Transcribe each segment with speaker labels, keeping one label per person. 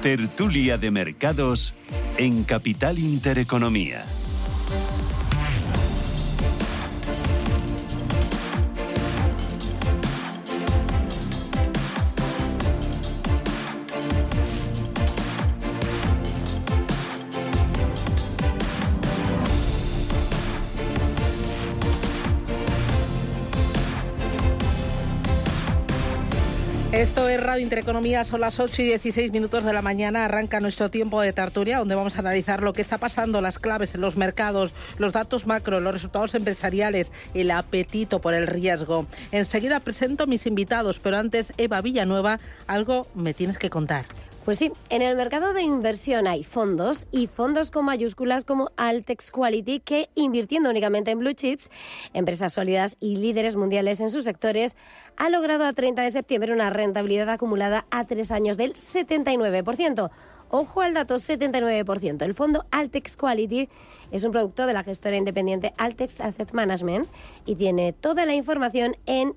Speaker 1: Tertulia de mercados en Capital Intereconomía.
Speaker 2: Esto es Radio Intereconomía, son las 8:16 de la mañana, arranca nuestro tiempo de tertulia, donde vamos a analizar lo que está pasando, las claves en los mercados, los datos macro, los resultados empresariales, el apetito por el riesgo. Enseguida presento mis invitados, pero antes, Eva Villanueva, algo me tienes que contar.
Speaker 3: Pues sí, en el mercado de inversión hay fondos y fondos con mayúsculas como Altex Quality, que invirtiendo únicamente en blue chips, empresas sólidas y líderes mundiales en sus sectores, ha logrado a 30 de septiembre una rentabilidad acumulada a 3 años del 79%. Ojo al dato, 79%. El fondo Altex Quality es un producto de la gestora independiente Altex Asset Management y tiene toda la información en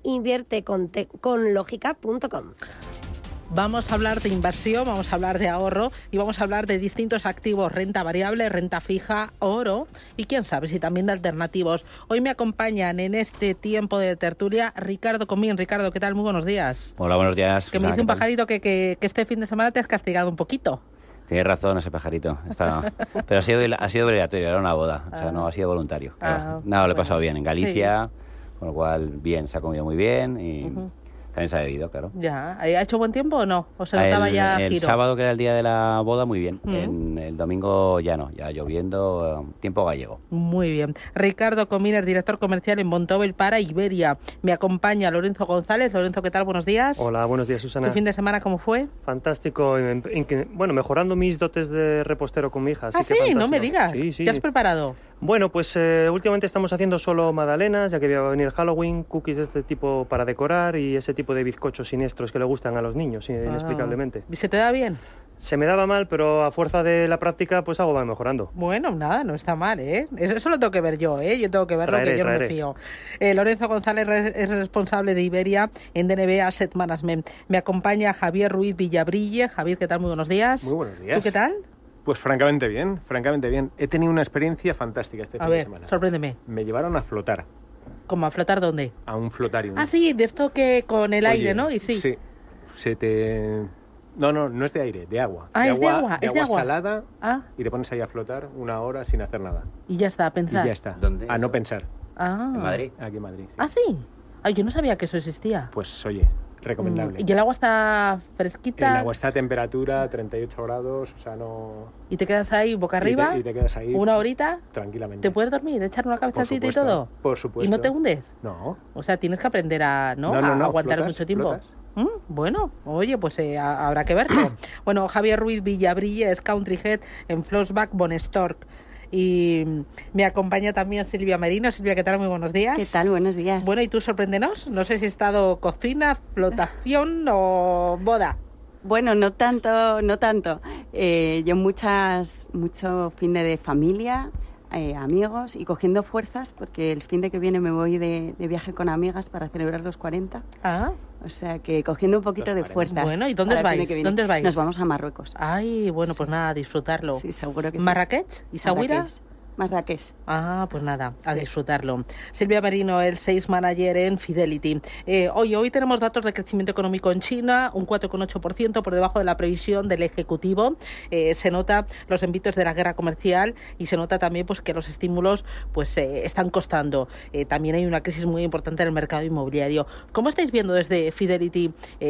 Speaker 3: invierteconlogica.com.
Speaker 2: Vamos a hablar de inversión, vamos a hablar de ahorro y vamos a hablar de distintos activos, renta variable, renta fija, oro y quién sabe si también de alternativos. Hoy me acompañan en este tiempo de tertulia Ricardo Comín. Ricardo, ¿qué tal? Muy buenos días.
Speaker 4: Hola, buenos días.
Speaker 2: Que me dice un pajarito que este fin de semana te has castigado un poquito.
Speaker 4: Tienes razón ese pajarito. Pero ha sido obligatorio, era una boda, o sea, no ha sido voluntario. Lo he pasado bien en Galicia, sí. Con lo cual, bien, se ha comido muy bien y... También se ha bebido, claro.
Speaker 2: Ya. ¿Ha hecho buen tiempo o no? ¿O se notaba ya
Speaker 4: el
Speaker 2: giro?
Speaker 4: sábado, que era el día de la boda, muy bien. El domingo ya no, ya lloviendo, tiempo gallego.
Speaker 2: Muy bien. Ricardo Comines, director comercial en Bontobel para Iberia. Me acompaña Lorenzo González. Lorenzo, ¿qué tal? Buenos días.
Speaker 5: Hola, buenos días, Susana.
Speaker 2: ¿Tu fin de semana cómo fue?
Speaker 5: Fantástico. Mejorando mis dotes de repostero con mi hija.
Speaker 2: Sí, no me digas.
Speaker 5: Sí.
Speaker 2: ¿Qué has preparado?
Speaker 5: Bueno, pues últimamente estamos haciendo solo magdalenas, ya que va a venir Halloween, cookies de este tipo para decorar y ese tipo de bizcochos siniestros que le gustan a los niños, inexplicablemente.
Speaker 2: ¿Y se te da bien?
Speaker 5: Se me daba mal, pero a fuerza de la práctica, pues algo va mejorando.
Speaker 2: Bueno, nada, no está mal, ¿eh? Eso lo tengo que ver yo, ¿eh? Yo tengo que verlo, que yo no me fío. Lorenzo González es responsable de Iberia en DNB Asset Management. Me acompaña Javier Ruiz Villabrille. Javier, ¿qué tal? Muy buenos días.
Speaker 6: Muy buenos días.
Speaker 2: ¿Tú qué tal?
Speaker 6: Pues francamente bien. He tenido una experiencia fantástica este fin de semana.
Speaker 2: A ver, sorpréndeme.
Speaker 6: Me llevaron a flotar.
Speaker 2: ¿Cómo a flotar dónde?
Speaker 6: A un flotario.
Speaker 2: Ah, sí, de esto que con el aire, ¿no? Y sí.
Speaker 6: Sí. No es de aire, de agua.
Speaker 2: Ah, es de agua.
Speaker 6: De agua salada y te pones ahí a flotar 1 hora sin hacer nada.
Speaker 2: Y ya está, a pensar.
Speaker 6: Y ya está.
Speaker 4: ¿Dónde?
Speaker 6: A no pensar.
Speaker 4: ¿En Madrid?
Speaker 6: Aquí en Madrid, sí.
Speaker 2: ¿Ah, sí? Ay, yo no sabía que eso existía.
Speaker 6: Pues oye, recomendable.
Speaker 2: ¿Y el agua está fresquita?
Speaker 6: El agua está a temperatura 38 grados, o sea, no...
Speaker 2: ¿Y te quedas ahí boca arriba?
Speaker 6: Y te quedas ahí...
Speaker 2: 1 horita.
Speaker 6: Tranquilamente.
Speaker 2: ¿Te puedes dormir, echar una cabecita y todo?
Speaker 6: Por supuesto.
Speaker 2: ¿Y no te hundes?
Speaker 6: No.
Speaker 2: O sea, tienes que aprender a aguantar mucho tiempo. Bueno, oye, pues habrá que verlo. Bueno, Javier Ruiz Villabrille es Country Head en Flossback Bonestork. Y me acompaña también Silvia Merino. Silvia, ¿qué tal? Muy buenos días.
Speaker 7: ¿Qué tal? Buenos días.
Speaker 2: Bueno, y tú sorpréndenos. No sé si ha estado cocina, flotación o boda.
Speaker 7: Bueno, no tanto. Yo mucho fin de familia, amigos y cogiendo fuerzas, porque el fin de que viene me voy de viaje con amigas para celebrar los 40. O sea que cogiendo un poquito de fuerzas.
Speaker 2: Bueno, ¿y dónde os vais?
Speaker 7: Nos vamos a Marruecos.
Speaker 2: Ay, bueno, pues nada, a disfrutarlo.
Speaker 7: Sí, seguro que sí.
Speaker 2: ¿Marrakech? ¿Y Sahuira?
Speaker 7: Marrakech.
Speaker 2: Pues nada, a disfrutarlo. Silvia Merino, el Sales Manager en Fidelity. Hoy tenemos datos de crecimiento económico en China, un 4,8% por debajo de la previsión del Ejecutivo. Se nota los envites de la guerra comercial y se nota también pues que los estímulos están costando. También hay una crisis muy importante en el mercado inmobiliario. ¿Cómo estáis viendo desde Fidelity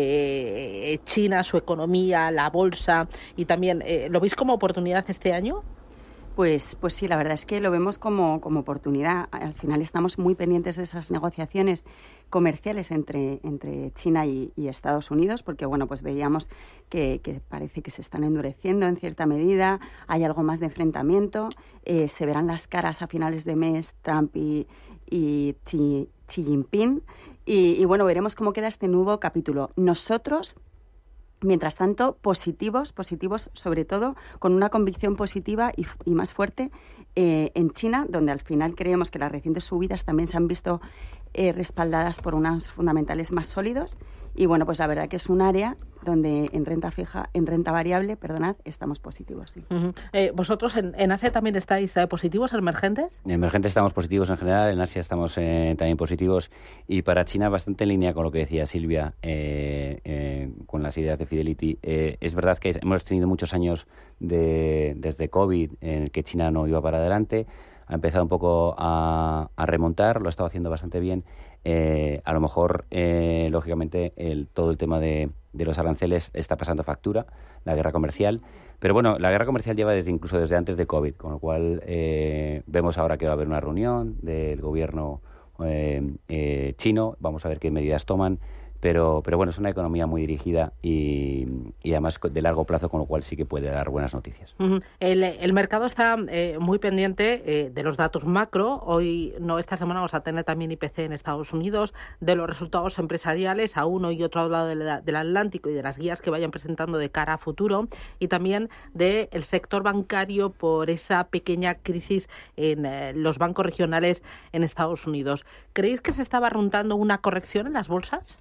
Speaker 2: China, su economía, la bolsa y también lo veis como oportunidad este año?
Speaker 7: Pues sí, la verdad es que lo vemos como oportunidad. Al final estamos muy pendientes de esas negociaciones comerciales entre China y Estados Unidos, porque bueno, pues veíamos que parece que se están endureciendo en cierta medida, hay algo más de enfrentamiento, se verán las caras a finales de mes Trump y Xi Jinping, y bueno, veremos cómo queda este nuevo capítulo. Nosotros, mientras tanto, positivos, sobre todo, con una convicción positiva y más fuerte en China, donde al final creemos que las recientes subidas también se han visto respaldadas por unos fundamentales más sólidos. Y bueno, pues la verdad que es un área donde en renta variable, estamos positivos, sí.
Speaker 2: ¿Vosotros en Asia también estáis positivos, emergentes?
Speaker 4: En emergentes estamos positivos en general, en Asia estamos también positivos, y para China bastante en línea con lo que decía Silvia, con las ideas de Fidelity. Es verdad que hemos tenido muchos años desde COVID en el que China no iba para adelante, ha empezado un poco a remontar, lo ha estado haciendo bastante bien. A lo mejor, lógicamente, todo el tema de los aranceles está pasando factura, la guerra comercial. Pero bueno, la guerra comercial lleva incluso desde antes de COVID, con lo cual vemos ahora que va a haber una reunión del gobierno chino, vamos a ver qué medidas toman. Pero bueno, es una economía muy dirigida y además de largo plazo, con lo cual sí que puede dar buenas noticias.
Speaker 2: El mercado está muy pendiente de los datos macro. Esta semana vamos a tener también IPC en Estados Unidos, de los resultados empresariales a uno y otro lado del Atlántico y de las guías que vayan presentando de cara a futuro, y también del sector bancario por esa pequeña crisis en los bancos regionales en Estados Unidos. ¿Creéis que se está barruntando una corrección en las bolsas?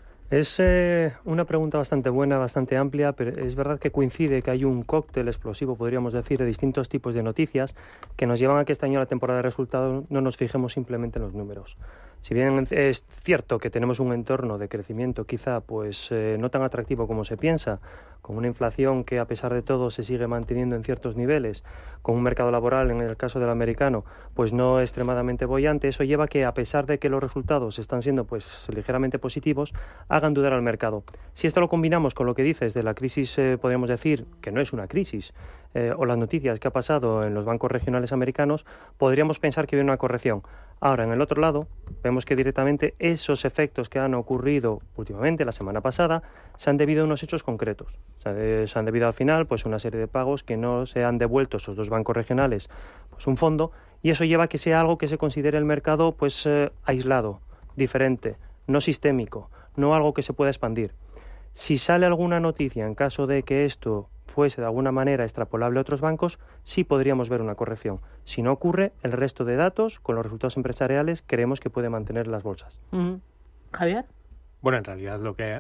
Speaker 5: Es una pregunta bastante buena, bastante amplia, pero es verdad que coincide que hay un cóctel explosivo, podríamos decir, de distintos tipos de noticias que nos llevan a que este año, la temporada de resultados, no nos fijemos simplemente en los números. Si bien es cierto que tenemos un entorno de crecimiento quizá no tan atractivo como se piensa, con una inflación que a pesar de todo se sigue manteniendo en ciertos niveles, con un mercado laboral, en el caso del americano, pues no extremadamente boyante, eso lleva a que, a pesar de que los resultados están siendo ligeramente positivos, hagan dudar al mercado. Si esto lo combinamos con lo que dices de la crisis, podríamos decir que no es una crisis, o las noticias que ha pasado en los bancos regionales americanos, podríamos pensar que viene una corrección. Ahora, en el otro lado, vemos que directamente esos efectos que han ocurrido últimamente, la semana pasada, se han debido a unos hechos concretos. Se han debido al final una serie de pagos que no se han devuelto esos dos bancos regionales, un fondo, y eso lleva a que sea algo que se considere el mercado aislado, diferente, no sistémico, no algo que se pueda expandir. Si sale alguna noticia en caso de que esto fuese de alguna manera extrapolable a otros bancos, sí podríamos ver una corrección. Si no ocurre, el resto de datos, con los resultados empresariales, creemos que puede mantener las bolsas.
Speaker 2: Javier.
Speaker 6: Bueno, en realidad lo que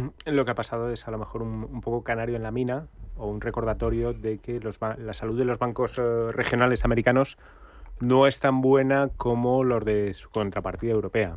Speaker 6: ha pasado es a lo mejor un poco canario en la mina, o un recordatorio de que la salud de los bancos regionales americanos no es tan buena como los de su contrapartida europea.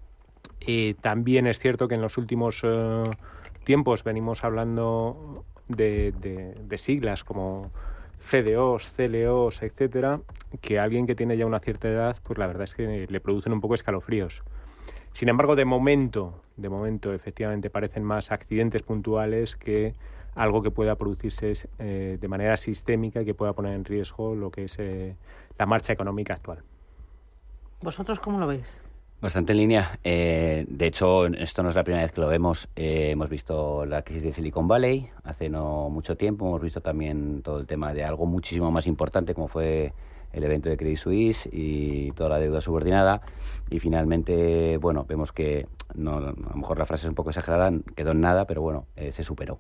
Speaker 6: También es cierto que en los últimos tiempos venimos hablando de siglas como CDOs, CLOs, etcétera, que a alguien que tiene ya una cierta edad, pues la verdad es que le producen un poco escalofríos. Sin embargo, de momento, efectivamente parecen más accidentes puntuales que algo que pueda producirse de manera sistémica y que pueda poner en riesgo lo que es la marcha económica actual.
Speaker 2: ¿Vosotros cómo lo veis?
Speaker 4: Bastante en línea. De hecho, esto no es la primera vez que lo vemos. Hemos visto la crisis de Silicon Valley hace no mucho tiempo. Hemos visto también todo el tema de algo muchísimo más importante, como fue el evento de Credit Suisse y toda la deuda subordinada. Y finalmente, vemos que a lo mejor la frase es un poco exagerada, quedó en nada, pero se superó.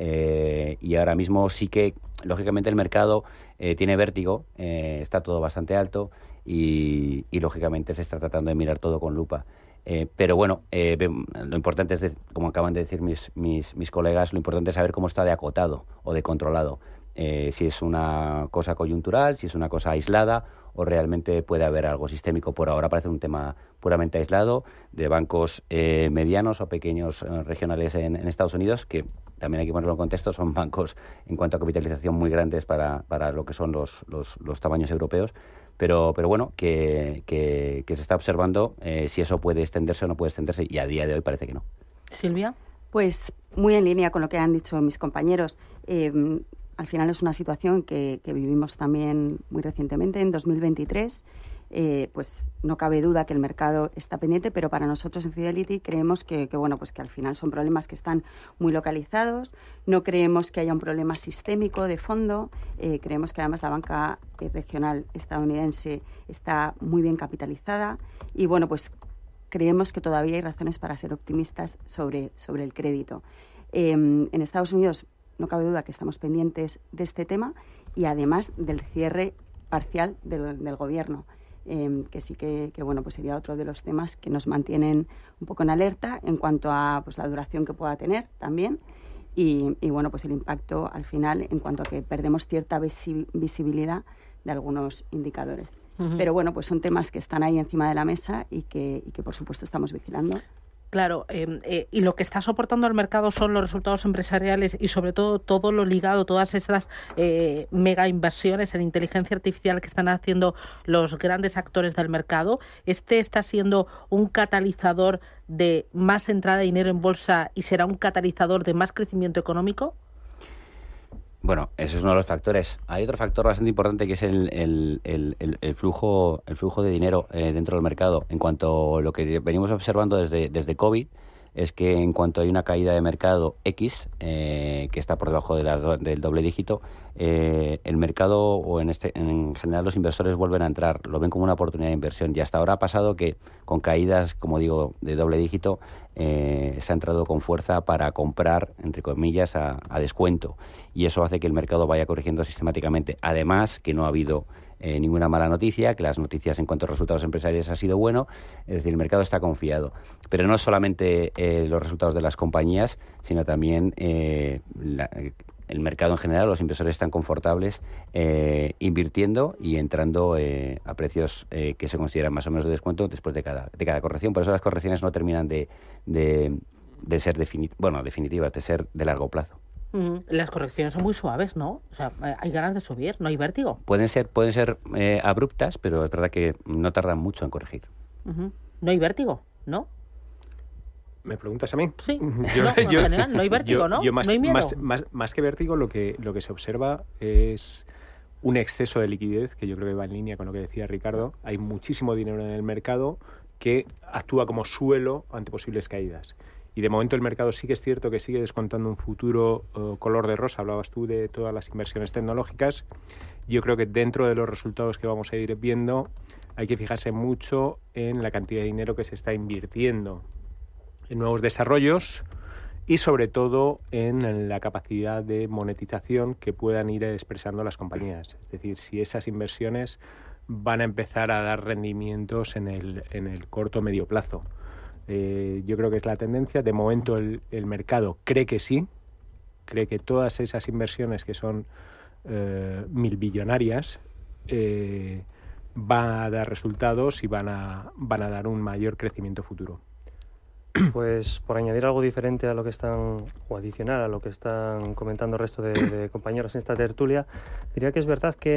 Speaker 4: Y ahora mismo sí que, lógicamente, el mercado tiene vértigo, está todo bastante alto y lógicamente se está tratando de mirar todo con lupa. Pero lo importante es, como acaban de decir mis colegas, lo importante es saber cómo está de acotado o de controlado. Si es una cosa coyuntural, si es una cosa aislada o realmente puede haber algo sistémico. Por ahora parece un tema puramente aislado de bancos medianos o pequeños regionales en Estados Unidos, que también hay que ponerlo en contexto, son bancos en cuanto a capitalización muy grandes para lo que son los tamaños europeos. Pero que se está observando si eso puede extenderse o no puede extenderse, y a día de hoy parece que no.
Speaker 2: Silvia.
Speaker 7: Pues muy en línea con lo que han dicho mis compañeros. Al final es una situación que vivimos también muy recientemente, en 2023. Pues no cabe duda que el mercado está pendiente, pero para nosotros en Fidelity creemos que al final son problemas que están muy localizados. No creemos que haya un problema sistémico de fondo. Creemos que además la banca regional estadounidense está muy bien capitalizada y creemos que todavía hay razones para ser optimistas sobre el crédito. En Estados Unidos no cabe duda que estamos pendientes de este tema y además del cierre parcial del gobierno. Que sí que sería otro de los temas que nos mantienen un poco en alerta en cuanto a la duración que pueda tener también. y bueno, pues el impacto al final en cuanto a que perdemos cierta visibilidad de algunos indicadores. Pero bueno, pues son temas que están ahí encima de la mesa y que por supuesto estamos vigilando.
Speaker 2: Claro, y lo que está soportando el mercado son los resultados empresariales y sobre todo lo ligado, todas estas mega inversiones en inteligencia artificial que están haciendo los grandes actores del mercado. ¿Este está siendo un catalizador de más entrada de dinero en bolsa y será un catalizador de más crecimiento económico?
Speaker 4: Bueno, eso es uno de los factores. Hay otro factor bastante importante que es el flujo de dinero dentro del mercado. En cuanto a lo que venimos observando desde COVID, es que en cuanto hay una caída de mercado X, que está por debajo del doble dígito, el mercado o en general los inversores vuelven a entrar, lo ven como una oportunidad de inversión. Y hasta ahora ha pasado que con caídas, como digo, de doble dígito, se ha entrado con fuerza para comprar, entre comillas, a descuento. Y eso hace que el mercado vaya corrigiendo sistemáticamente. Además, que no ha habido ninguna mala noticia, que las noticias en cuanto a resultados empresariales ha sido bueno, es decir, el mercado está confiado. Pero no solamente los resultados de las compañías, sino también el mercado en general, los inversores están confortables invirtiendo y entrando a precios que se consideran más o menos de descuento después de cada corrección. Por eso las correcciones no terminan de ser definitivas, de ser de largo plazo.
Speaker 2: Las correcciones son muy suaves, ¿no? O sea, hay ganas de subir, ¿no hay vértigo?
Speaker 4: Pueden ser abruptas, pero es verdad que no tardan mucho en corregir.
Speaker 2: No hay vértigo, ¿no?
Speaker 6: ¿Me preguntas a mí?
Speaker 2: Sí. En general, no hay vértigo, ¿no?
Speaker 6: No hay miedo. Más que vértigo, lo que se observa es un exceso de liquidez, que yo creo que va en línea con lo que decía Ricardo. Hay muchísimo dinero en el mercado que actúa como suelo ante posibles caídas. Y de momento el mercado sí que es cierto que sigue descontando un futuro color de rosa. Hablabas tú de todas las inversiones tecnológicas. Yo creo que dentro de los resultados que vamos a ir viendo hay que fijarse mucho en la cantidad de dinero que se está invirtiendo en nuevos desarrollos y sobre todo en la capacidad de monetización que puedan ir expresando las compañías. Es decir, si esas inversiones van a empezar a dar rendimientos en el corto o medio plazo. Yo creo que es la tendencia. De momento el mercado cree que sí, cree que todas esas inversiones que son milbillonarias van a dar resultados y van a dar un mayor crecimiento futuro.
Speaker 5: Pues por añadir algo diferente a lo que están, o adicional a lo que están comentando el resto de compañeros en esta tertulia, diría que es verdad que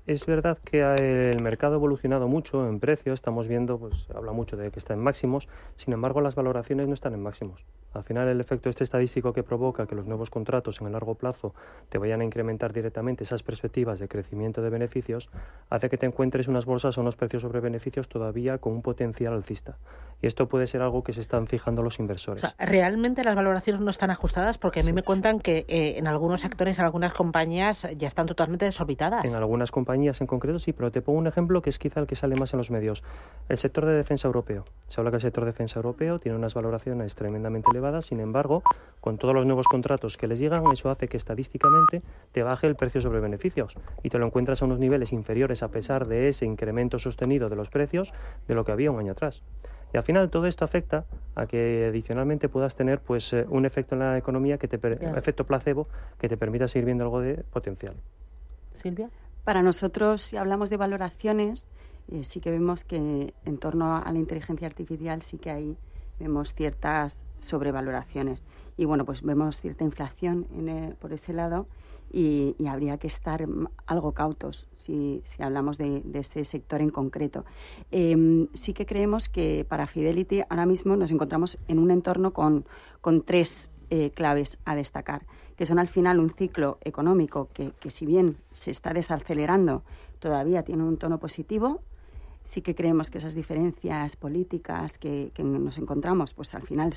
Speaker 5: el mercado ha evolucionado mucho en precio. Estamos viendo, pues habla mucho de que está en máximos, sin embargo las valoraciones no están en máximos. Al final el efecto estadístico que provoca que los nuevos contratos en el largo plazo te vayan a incrementar directamente esas perspectivas de crecimiento de beneficios hace que te encuentres unas bolsas o unos precios sobre beneficios todavía con un potencial alcista. Y esto puede ser algo que se están fijando los inversores.
Speaker 2: O sea, realmente las valoraciones no están ajustadas porque a mí me cuentan que en algunos sectores, en algunas compañías ya están totalmente desorbitadas.
Speaker 5: En algunas compañías en concreto sí, pero te pongo un ejemplo que es quizá el que sale más en los medios. El sector de defensa europeo. Se habla que el sector de defensa europeo tiene unas valoraciones tremendamente elevadas, sin embargo, con todos los nuevos contratos que les llegan, eso hace que estadísticamente te baje el precio sobre beneficios y te lo encuentras a unos niveles inferiores a pesar de ese incremento sostenido de los precios de lo que había un año atrás. Y al final todo esto afecta a que adicionalmente puedas tener pues un efecto en la economía, efecto placebo, que te permita seguir viendo algo de potencial.
Speaker 2: Silvia.
Speaker 7: Para nosotros, si hablamos de valoraciones, sí que vemos que en torno a la inteligencia artificial sí que ahí vemos ciertas sobrevaloraciones. Y bueno, pues vemos cierta inflación por ese lado y habría que estar algo cautos si hablamos de ese sector en concreto. Sí que creemos que para Fidelity ahora mismo nos encontramos en un entorno con tres claves a destacar, que son al final un ciclo económico que si bien se está desacelerando, todavía tiene un tono positivo. Sí que creemos que esas diferencias políticas que nos encontramos, pues al final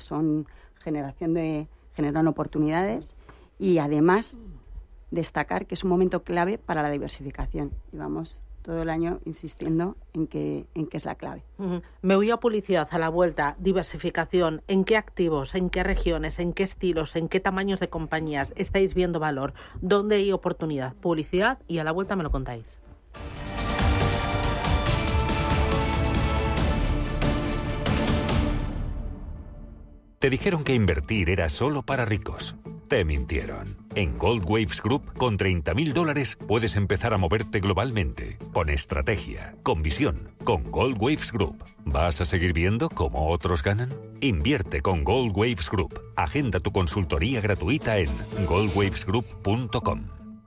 Speaker 7: generan oportunidades y además destacar que es un momento clave para la diversificación. Llevamos todo el año insistiendo en que es la clave.
Speaker 2: Me voy a publicidad a la vuelta, diversificación, ¿en qué activos, en qué regiones, en qué estilos, en qué tamaños de compañías estáis viendo valor? ¿Dónde hay oportunidad? Publicidad y a la vuelta me lo contáis.
Speaker 8: Te dijeron que invertir era solo para ricos. Te mintieron. En Gold Waves Group, con $30.000 puedes empezar a moverte globalmente, con estrategia, con visión, con Gold Waves Group. ¿Vas a seguir viendo cómo otros ganan? Invierte con Gold Waves Group. Agenda tu consultoría gratuita en goldwavesgroup.com.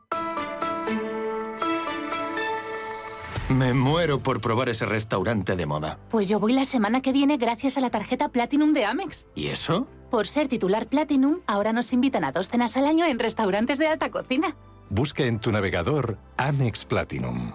Speaker 9: Me muero por probar ese restaurante de moda.
Speaker 10: Pues yo voy la semana que viene gracias a la tarjeta Platinum de Amex.
Speaker 9: ¿Y eso?
Speaker 10: Por ser titular Platinum, ahora nos invitan a 2 cenas al año en restaurantes de alta cocina.
Speaker 9: Busca en tu navegador Amex Platinum.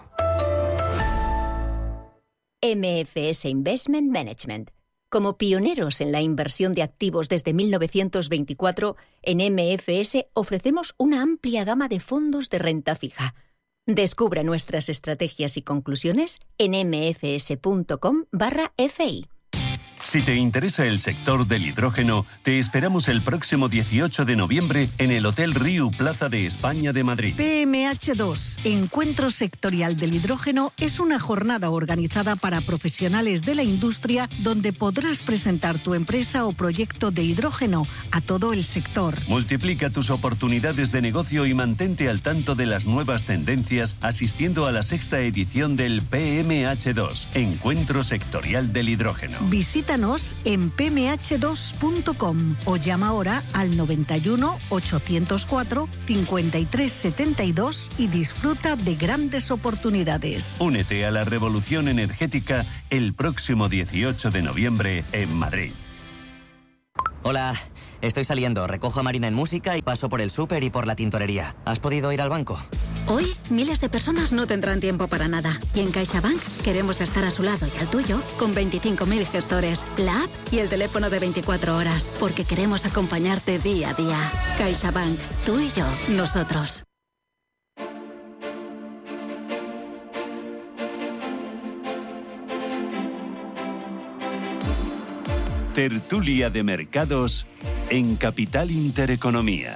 Speaker 11: MFS Investment Management. Como pioneros en la inversión de activos desde 1924, en MFS ofrecemos una amplia gama de fondos de renta fija. Descubra nuestras estrategias y conclusiones en mfs.com/fi.
Speaker 1: Si te interesa el sector del hidrógeno, te esperamos el próximo 18 de noviembre en el Hotel Riu Plaza de España de Madrid.
Speaker 12: PMH2, Encuentro Sectorial del Hidrógeno, es una jornada organizada para profesionales de la industria donde podrás presentar tu empresa o proyecto de hidrógeno a todo el sector.
Speaker 1: Multiplica tus oportunidades de negocio y mantente al tanto de las nuevas tendencias asistiendo a la 6ª edición del PMH2, Encuentro Sectorial del Hidrógeno.
Speaker 12: Visítanos en pmh2.com o llama ahora al 91 804 5372 y disfruta de grandes oportunidades.
Speaker 1: Únete a la revolución energética el próximo 18 de noviembre en Madrid.
Speaker 13: Hola, estoy saliendo, recojo a Marina en música y paso por el súper y por la tintorería. ¿Has podido ir al banco?
Speaker 14: Hoy, miles de personas no tendrán tiempo para nada. Y en CaixaBank queremos estar a su lado y al tuyo con 25.000 gestores, la app y el teléfono de 24 horas. Porque queremos acompañarte día a día. CaixaBank, tú y yo, nosotros.
Speaker 1: Tertulia de mercados en Capital Intereconomía.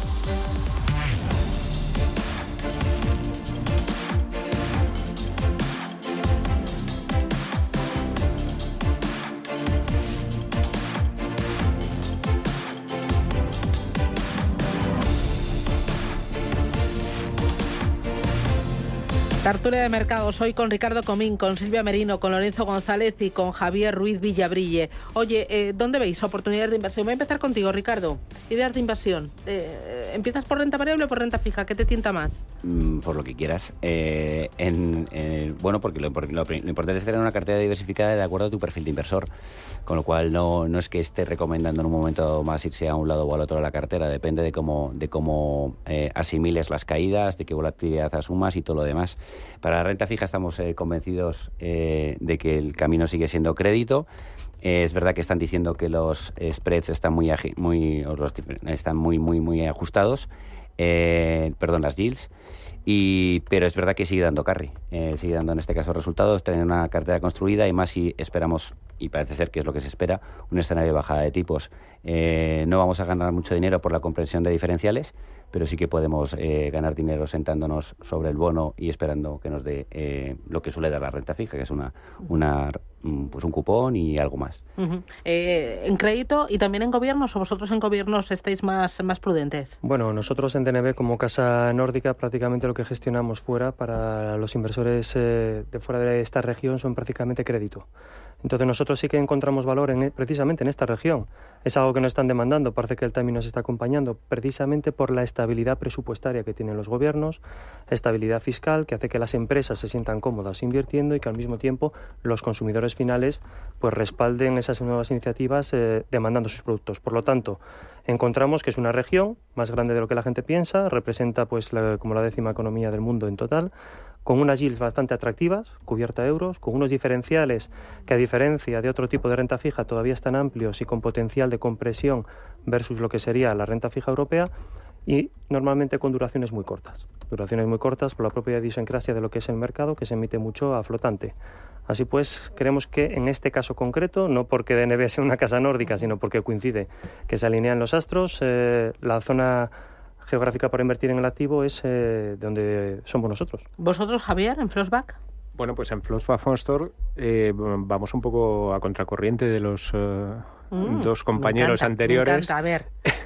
Speaker 2: Tertulia de mercados hoy con Ricardo Comín, con Silvia Merino, con Lorenzo González y con Javier Ruiz Villabrille. Oye, ¿dónde veis oportunidades de inversión? Voy a empezar contigo, Ricardo. Ideas de inversión. ¿Empiezas por renta variable o por renta fija? ¿Qué te tienta más?
Speaker 4: Por lo que quieras. Bueno, porque lo importante es tener una cartera diversificada de acuerdo a tu perfil de inversor. Con lo cual no es que esté recomendando en un momento más irse a un lado o al otro de la cartera. Depende de cómo asimiles las caídas, de qué volatilidad asumas y todo lo demás. Para la renta fija estamos convencidos de que el camino sigue siendo crédito. Es verdad que están diciendo que los spreads están muy ajustados. Las yields. Pero es verdad que sigue dando carry, sigue dando en este caso resultados, tener una cartera construida y más si esperamos, y parece ser que es lo que se espera, un escenario de bajada de tipos. No vamos a ganar mucho dinero por la comprensión de diferenciales, pero sí que podemos ganar dinero sentándonos sobre el bono y esperando que nos dé lo que suele dar la renta fija, que es un cupón y algo más.
Speaker 2: Uh-huh. ¿En crédito y también en gobiernos o vosotros en gobiernos estáis más prudentes?
Speaker 5: Bueno, nosotros en DNB como casa nórdica prácticamente lo que gestionamos fuera para los inversores de fuera de esta región son prácticamente crédito. Entonces nosotros sí que encontramos valor precisamente en esta región. Es algo que nos están demandando, parece que el timing nos está acompañando precisamente por la estabilidad presupuestaria que tienen los gobiernos, estabilidad fiscal que hace que las empresas se sientan cómodas invirtiendo y que al mismo tiempo los consumidores finales pues respalden esas nuevas iniciativas demandando sus productos. Por lo tanto, encontramos que es una región más grande de lo que la gente piensa, representa pues como la 10ª economía del mundo en total, con unas yields bastante atractivas, cubierta a euros, con unos diferenciales que a diferencia de otro tipo de renta fija todavía están amplios y con potencial de compresión versus lo que sería la renta fija europea y normalmente con duraciones muy cortas por la propia idiosincrasia de lo que es el mercado que se emite mucho a flotante. Así pues, creemos que en este caso concreto, no porque DNB sea una casa nórdica, sino porque coincide que se alinean los astros, la zona geográfica para invertir en el activo es donde somos nosotros.
Speaker 2: ¿Vosotros, Javier, en Flossback?
Speaker 6: Bueno, pues en Flossback Fondstore vamos un poco a contracorriente de los dos compañeros anteriores.
Speaker 2: Me encanta, a ver.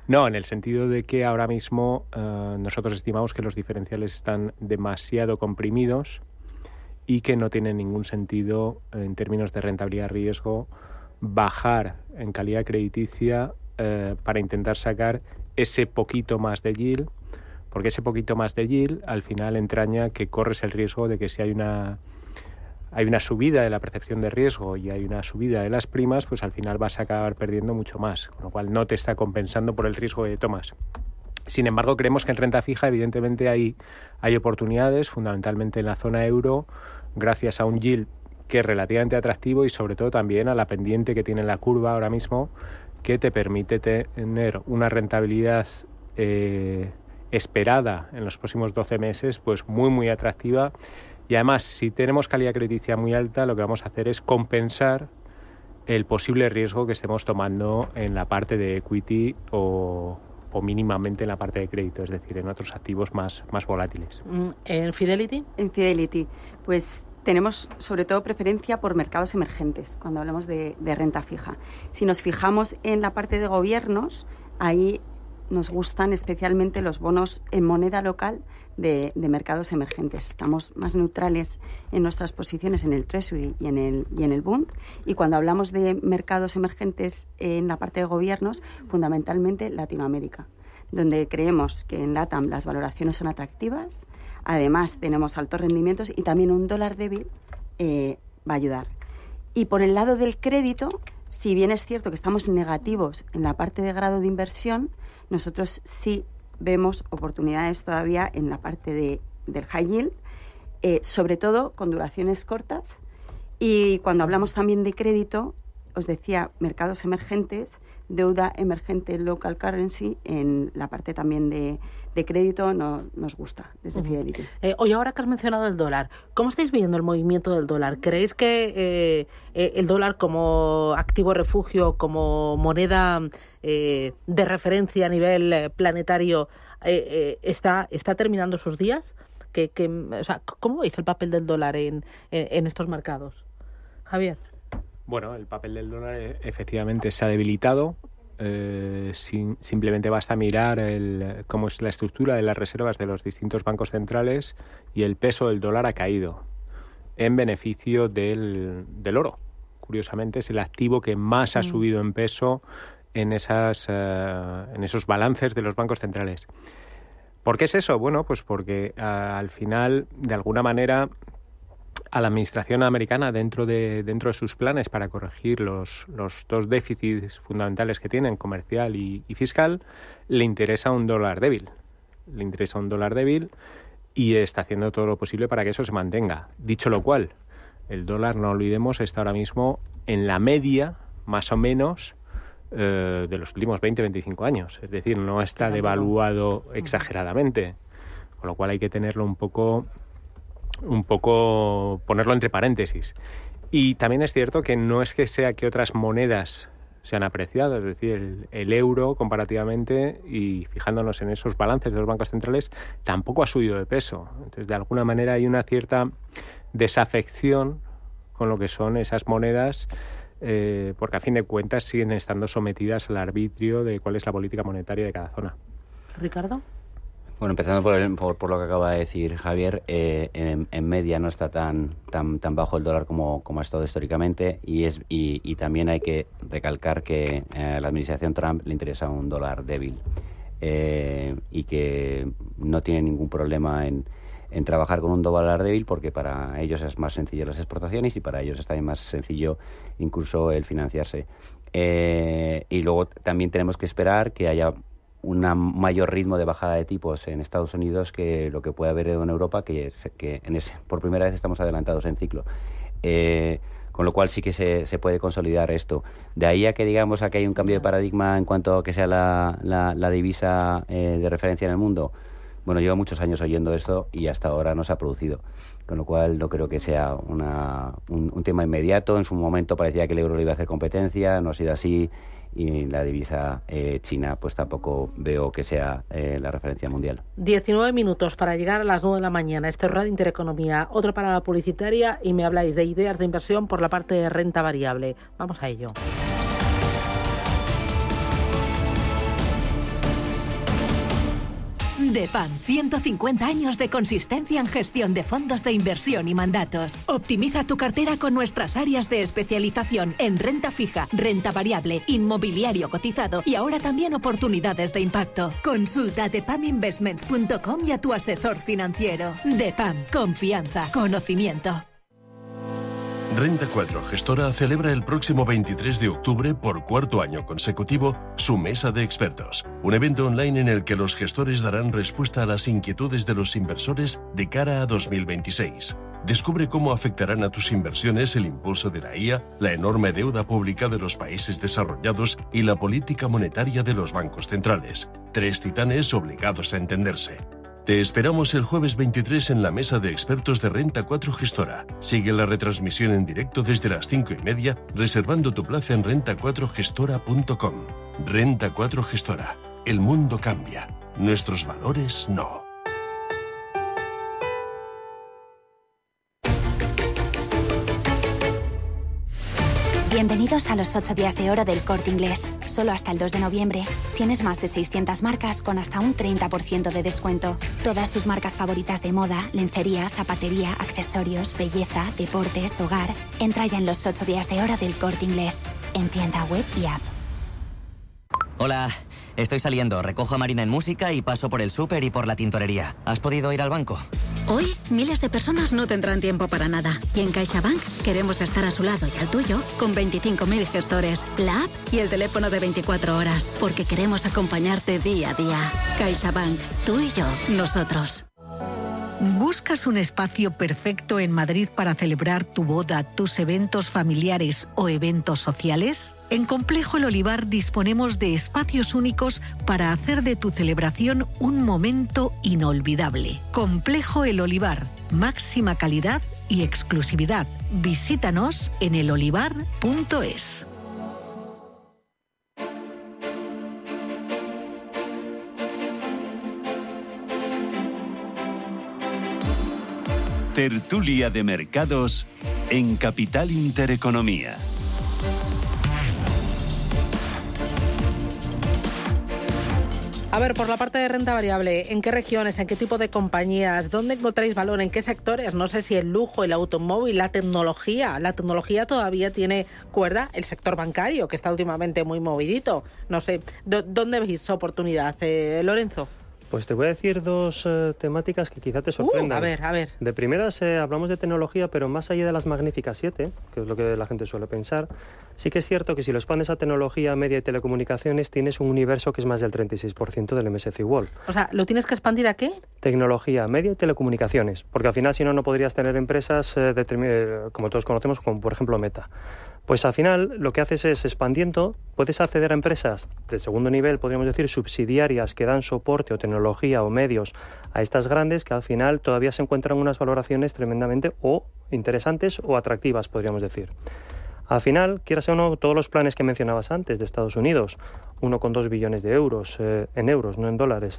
Speaker 6: No, en el sentido de que ahora mismo nosotros estimamos que los diferenciales están demasiado comprimidos y que no tiene ningún sentido en términos de rentabilidad-riesgo bajar en calidad crediticia para intentar sacar ese poquito más de yield, porque ese poquito más de yield al final entraña que corres el riesgo de que si hay una subida de la percepción de riesgo y hay una subida de las primas, pues al final vas a acabar perdiendo mucho más, con lo cual no te está compensando por el riesgo que tomas. Sin embargo, creemos que en renta fija evidentemente hay oportunidades, fundamentalmente en la zona euro, gracias a un yield que es relativamente atractivo y sobre todo también a la pendiente que tiene la curva ahora mismo, que te permite tener una rentabilidad esperada en los próximos 12 meses, pues muy, muy atractiva. Y además, si tenemos calidad crediticia muy alta, lo que vamos a hacer es compensar el posible riesgo que estemos tomando en la parte de equity o mínimamente en la parte de crédito, es decir, en otros activos más volátiles.
Speaker 2: ¿En Fidelity?
Speaker 7: En Fidelity, pues tenemos sobre todo preferencia por mercados emergentes cuando hablamos de renta fija. Si nos fijamos en la parte de gobiernos, ahí nos gustan especialmente los bonos en moneda local de mercados emergentes. Estamos más neutrales en nuestras posiciones en el Treasury y en el Bund. Y cuando hablamos de mercados emergentes en la parte de gobiernos, fundamentalmente Latinoamérica, donde creemos que en LATAM las valoraciones son atractivas. Además, tenemos altos rendimientos y también un dólar débil va a ayudar. Y por el lado del crédito, si bien es cierto que estamos negativos en la parte de grado de inversión, nosotros sí vemos oportunidades todavía en la parte del high yield, sobre todo con duraciones cortas. Y cuando hablamos también de crédito, os decía, mercados emergentes, deuda emergente local currency, en la parte también de crédito nos gusta desde Fidelity.
Speaker 2: Oye, ahora que has mencionado el dólar, ¿cómo estáis viendo el movimiento del dólar? ¿Creéis que el dólar como activo refugio, como moneda de referencia a nivel planetario está terminando sus días? O sea, ¿cómo veis el papel del dólar en estos mercados? Javier.
Speaker 6: Bueno, el papel del dólar efectivamente se ha debilitado. Simplemente basta mirar cómo es la estructura de las reservas de los distintos bancos centrales y el peso del dólar ha caído en beneficio del oro. Curiosamente es el activo que más ha subido en peso en esos balances de los bancos centrales. ¿Por qué es eso? Bueno, pues porque al final, de alguna manera, a la administración americana, dentro de sus planes para corregir los dos déficits fundamentales que tienen, comercial y fiscal, le interesa un dólar débil. Le interesa un dólar débil y está haciendo todo lo posible para que eso se mantenga. Dicho lo cual, el dólar, no olvidemos, está ahora mismo en la media, más o menos, de los últimos 20-25 años. Es decir, no está devaluado exageradamente, con lo cual hay que tenerlo un poco ponerlo entre paréntesis. Y también es cierto que no es que sea que otras monedas se han apreciado, es decir, el euro comparativamente, y fijándonos en esos balances de los bancos centrales, tampoco ha subido de peso. Entonces, de alguna manera hay una cierta desafección con lo que son esas monedas, porque a fin de cuentas siguen estando sometidas al arbitrio de cuál es la política monetaria de cada zona.
Speaker 2: ¿Ricardo?
Speaker 4: Bueno, empezando por lo que acaba de decir Javier, en media no está tan bajo el dólar como ha estado históricamente y también hay que recalcar que a la administración Trump le interesa un dólar débil y que no tiene ningún problema en trabajar con un dólar débil porque para ellos es más sencillo las exportaciones y para ellos es también más sencillo incluso el financiarse. Y luego también tenemos que esperar que haya un mayor ritmo de bajada de tipos en Estados Unidos que lo que puede haber en Europa, que por primera vez estamos adelantados en ciclo. Con lo cual sí que se puede consolidar esto. De ahí a que digamos a que hay un cambio de paradigma en cuanto a que sea la divisa de referencia en el mundo. Bueno, llevo muchos años oyendo esto y hasta ahora no se ha producido. Con lo cual no creo que sea un tema inmediato. En su momento parecía que el euro le iba a hacer competencia, no ha sido así. Y la divisa china pues tampoco veo que sea la referencia mundial.
Speaker 2: 19 minutos para llegar a las 9 de la mañana. Este es Radio Intereconomía, otra parada publicitaria y me habláis de ideas de inversión por la parte de renta variable. Vamos a ello.
Speaker 15: DEPAM, 150 años de consistencia en gestión de fondos de inversión y mandatos. Optimiza tu cartera con nuestras áreas de especialización en renta fija, renta variable, inmobiliario cotizado y ahora también oportunidades de impacto. Consulta depaminvestments.com y a tu asesor financiero. DEPAM, confianza, conocimiento.
Speaker 16: Renta 4 Gestora celebra el próximo 23 de octubre, por cuarto año consecutivo, su Mesa de Expertos, un evento online en el que los gestores darán respuesta a las inquietudes de los inversores de cara a 2026. Descubre cómo afectarán a tus inversiones el impulso de la IA, la enorme deuda pública de los países desarrollados y la política monetaria de los bancos centrales. 3 titanes obligados a entenderse. Te esperamos el jueves 23 en la Mesa de Expertos de Renta 4 Gestora. Sigue la retransmisión en directo desde las 5:30, reservando tu plaza en renta4gestora.com. Renta 4 Gestora. El mundo cambia. Nuestros valores no.
Speaker 17: Bienvenidos a los 8 días de oro del Corte Inglés. Solo hasta el 2 de noviembre tienes más de 600 marcas con hasta un 30% de descuento. Todas tus marcas favoritas de moda, lencería, zapatería, accesorios, belleza, deportes, hogar. Entra ya en los 8 días de oro del Corte Inglés. En tienda web y app.
Speaker 13: Hola, estoy saliendo. Recojo a Marina en música y paso por el súper y por la tintorería. ¿Has podido ir al banco?
Speaker 14: Hoy, miles de personas no tendrán tiempo para nada. Y en CaixaBank queremos estar a su lado y al tuyo con 25.000 gestores, la app y el teléfono de 24 horas. Porque queremos acompañarte día a día. CaixaBank, tú y yo, nosotros.
Speaker 12: ¿Buscas un espacio perfecto en Madrid para celebrar tu boda, tus eventos familiares o eventos sociales? En Complejo El Olivar disponemos de espacios únicos para hacer de tu celebración un momento inolvidable. Complejo El Olivar, máxima calidad y exclusividad. Visítanos en elolivar.es.
Speaker 1: Tertulia de mercados en Capital Intereconomía.
Speaker 2: A ver, por la parte de renta variable, ¿en qué regiones, en qué tipo de compañías, dónde encontráis valor, en qué sectores? No sé si el lujo, el automóvil, la tecnología. La tecnología todavía tiene cuerda, el sector bancario, que está últimamente muy movidito. No sé, ¿dónde veis oportunidad, Lorenzo?
Speaker 5: Pues te voy a decir dos temáticas que quizá te sorprendan.
Speaker 2: A ver.
Speaker 5: De primeras hablamos de tecnología, pero más allá de las magníficas 7, que es lo que la gente suele pensar, sí que es cierto que si lo expandes a tecnología, media y telecomunicaciones, tienes un universo que es más del 36% del MSCI World.
Speaker 2: O sea, ¿lo tienes que expandir a qué?
Speaker 5: Tecnología, media y telecomunicaciones, porque al final si no, no podrías tener empresas como todos conocemos, como por ejemplo Meta. Pues al final lo que haces es expandiendo, puedes acceder a empresas de segundo nivel, podríamos decir subsidiarias, que dan soporte o tecnología o medios a estas grandes, que al final todavía se encuentran unas valoraciones tremendamente o interesantes o atractivas, podríamos decir. Al final, quieras o no, todos los planes que mencionabas antes de Estados Unidos, 1,2 billones de euros, en euros, no en dólares,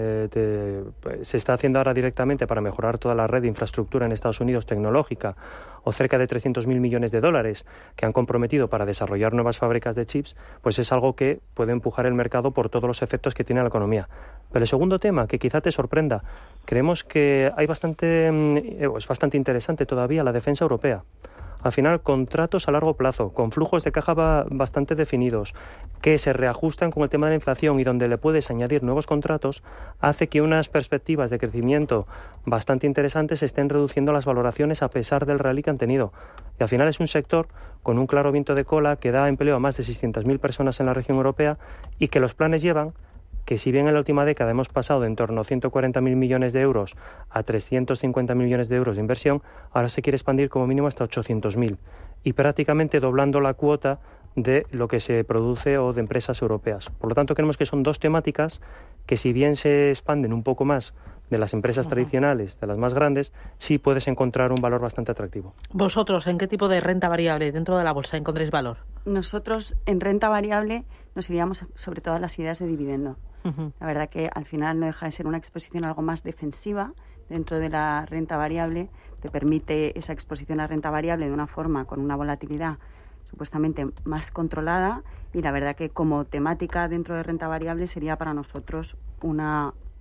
Speaker 5: se está haciendo ahora directamente para mejorar toda la red de infraestructura en Estados Unidos tecnológica, o cerca de 300.000 millones de dólares que han comprometido para desarrollar nuevas fábricas de chips, pues es algo que puede empujar el mercado por todos los efectos que tiene la economía. Pero el segundo tema, que quizá te sorprenda, creemos que es bastante interesante todavía la defensa europea. Al final, contratos a largo plazo, con flujos de caja bastante definidos, que se reajustan con el tema de la inflación y donde le puedes añadir nuevos contratos, hace que unas perspectivas de crecimiento bastante interesantes estén reduciendo las valoraciones a pesar del rally que han tenido. Y al final es un sector con un claro viento de cola que da empleo a más de 600.000 personas en la región europea y que los planes llevan que si bien en la última década hemos pasado de en torno a 140.000 millones de euros a 350 millones de euros de inversión, ahora se quiere expandir como mínimo hasta 800.000 y prácticamente doblando la cuota de lo que se produce o de empresas europeas. Por lo tanto, creemos que son dos temáticas que si bien se expanden un poco más de las empresas tradicionales, de las más grandes, sí puedes encontrar un valor bastante atractivo.
Speaker 2: ¿Vosotros en qué tipo de renta variable dentro de la bolsa encontréis valor?
Speaker 7: Nosotros en renta variable nos iríamos sobre todo a las ideas de dividendo. La verdad que al final no deja de ser una exposición algo más defensiva dentro de la renta variable. Te permite esa exposición a renta variable de una forma con una volatilidad supuestamente más controlada y la verdad que como temática dentro de renta variable sería para nosotros una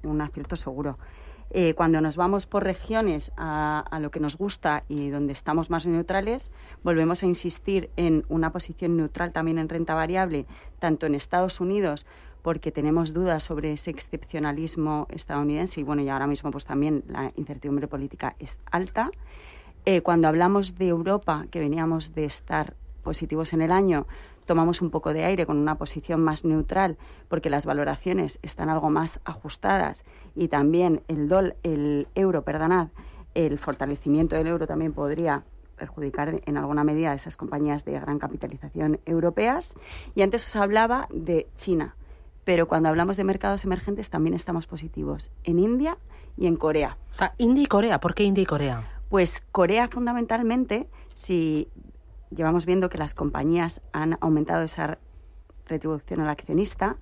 Speaker 7: un acierto seguro. Cuando nos vamos por regiones a lo que nos gusta y donde estamos más neutrales, volvemos a insistir en una posición neutral también en renta variable, tanto en Estados Unidos, porque tenemos dudas sobre ese excepcionalismo estadounidense y bueno, y ahora mismo pues también la incertidumbre política es alta. Cuando hablamos de Europa, que veníamos de estar positivos en el año, tomamos un poco de aire con una posición más neutral porque las valoraciones están algo más ajustadas y también el fortalecimiento del euro también podría perjudicar en alguna medida a esas compañías de gran capitalización europeas. Y antes os hablaba de China, pero cuando hablamos de mercados emergentes también estamos positivos en India y en Corea.
Speaker 2: O sea, India y Corea. ¿Por qué India y Corea?
Speaker 7: Pues Corea fundamentalmente, si llevamos viendo que las compañías han aumentado esa retribución al accionista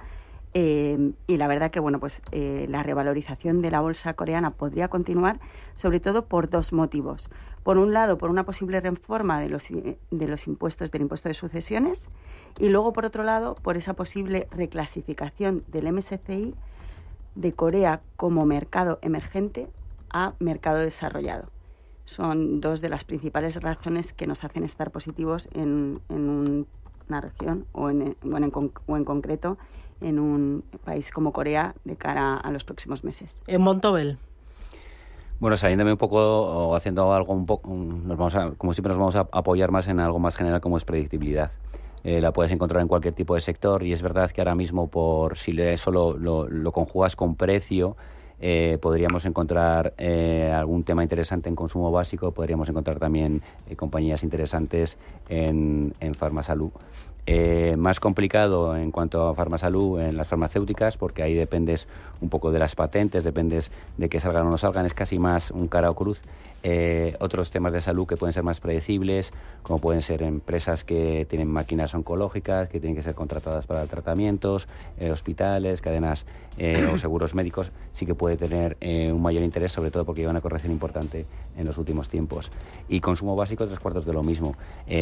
Speaker 7: y la verdad que bueno, pues la revalorización de la bolsa coreana podría continuar, sobre todo por dos motivos. Por un lado, por una posible reforma de los impuestos, del impuesto de sucesiones, y luego, por otro lado, por esa posible reclasificación del MSCI de Corea como mercado emergente a mercado desarrollado. Son dos de las principales razones que nos hacen estar positivos en una región o en concreto en un país como Corea de cara a los próximos meses.
Speaker 2: En Vontobel.
Speaker 4: Bueno, saliéndome un poco o haciendo algo un poco, como siempre nos vamos a apoyar más en algo más general como es predictibilidad. La puedes encontrar en cualquier tipo de sector y es verdad que ahora mismo si eso lo conjugas con precio, podríamos encontrar algún tema interesante en consumo básico, podríamos encontrar también compañías interesantes en Farmasalud. Más complicado en cuanto a Farmasalud en las farmacéuticas, porque ahí dependes un poco de las patentes, dependes de que salgan o no salgan, es casi más un cara o cruz. Otros temas de salud que pueden ser más predecibles, como pueden ser empresas que tienen máquinas oncológicas, que tienen que ser contratadas para tratamientos, hospitales, cadenas o seguros médicos, sí que puede tener un mayor interés, sobre todo porque lleva una corrección importante en los últimos tiempos. Y consumo básico, 3/4 de lo mismo.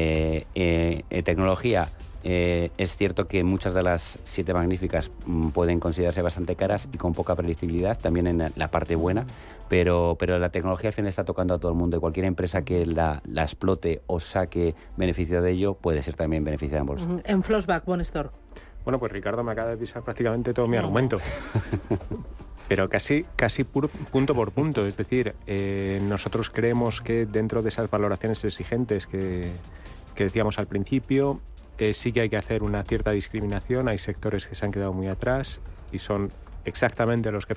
Speaker 4: Tecnología. Es cierto que muchas de las 7 magníficas pueden considerarse bastante caras y con poca predictibilidad, también en la parte buena, pero la tecnología al final está tocando a todo el mundo y cualquier empresa que la explote o saque beneficio de ello puede ser también beneficiada en bolsa.
Speaker 2: En Flossback, Bonestor.
Speaker 6: Bueno, pues Ricardo me acaba de pisar prácticamente todo mi argumento. Pero casi punto por punto. Es decir, nosotros creemos que dentro de esas valoraciones exigentes que decíamos al principio, sí que hay que hacer una cierta discriminación. Hay sectores que se han quedado muy atrás y son exactamente los que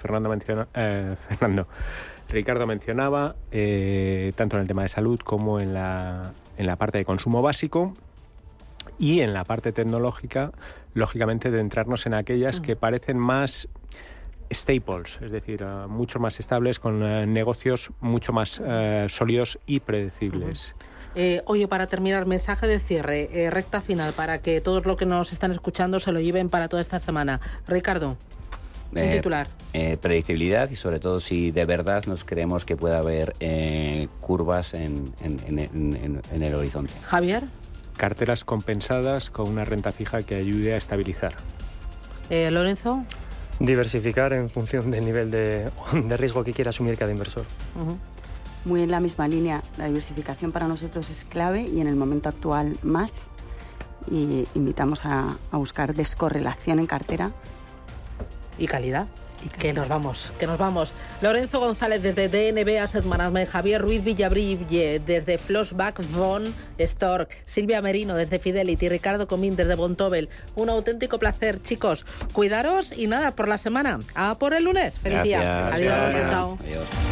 Speaker 6: Ricardo mencionaba, tanto en el tema de salud como en la parte de consumo básico. Y en la parte tecnológica, lógicamente, de entrarnos en aquellas que parecen más staples, es decir, mucho más estables, con negocios mucho más sólidos y predecibles.
Speaker 2: Oye, para terminar, mensaje de cierre, recta final, para que todos los que nos están escuchando se lo lleven para toda esta semana. Ricardo, un titular.
Speaker 4: Predictibilidad y sobre todo si de verdad nos creemos que puede haber curvas en el horizonte.
Speaker 2: Javier.
Speaker 6: Carteras compensadas con una renta fija que ayude a estabilizar.
Speaker 2: Lorenzo.
Speaker 5: Diversificar en función del nivel de riesgo que quiera asumir cada inversor.
Speaker 7: Muy en la misma línea, la diversificación para nosotros es clave y en el momento actual más. Y invitamos a buscar descorrelación en cartera.
Speaker 2: Y calidad. Que nos vamos. Lorenzo González desde DNB Asset Management, Javier Ruiz Villabrille desde Flossback Von Stork, Silvia Merino desde Fidelity, Ricardo Comín desde Vontobel. Un auténtico placer, chicos. Cuidaros y nada, por la semana. A por el lunes. Feliz día. Adiós.
Speaker 4: Adiós.